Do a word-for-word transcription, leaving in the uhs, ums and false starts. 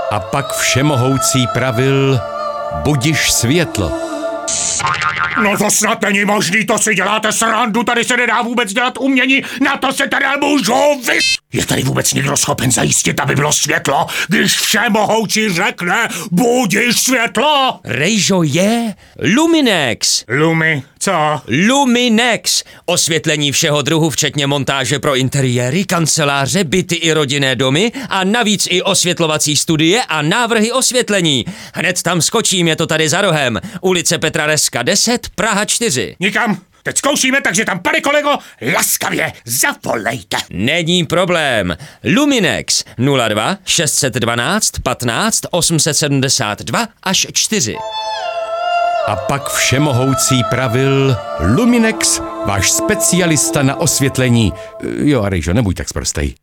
A pak všemohoucí pravil: budiš světlo. No to snad není možný, to si děláte srandu, tady se nedá vůbec dělat umění, na to se tady můžu vy... Je tady vůbec někdo schopen zajistit, aby bylo světlo, když všemohoucí řekne budiš světlo? Rejžo, je Luminex. Lumi, co? Luminex. Osvětlení všeho druhu, včetně montáže pro interiéry, kanceláře, byty i rodinné domy a navíc i osvětlovací studie a návrhy osvětlení. Hned tam skočím, je to tady za rohem. Ulice Petra Reska deset, Praha čtyři. Nikam. Teď zkoušíme, takže tam, pane kolego, laskavě zavolejte. Není problém. Luminex nula dva šest jedna dva patnáct osm set sedmdesát dva až čtyři. A pak všemohoucí pravil: Luminex, váš specialista na osvětlení. Jo, a Rejžo, nebuď tak sprostej.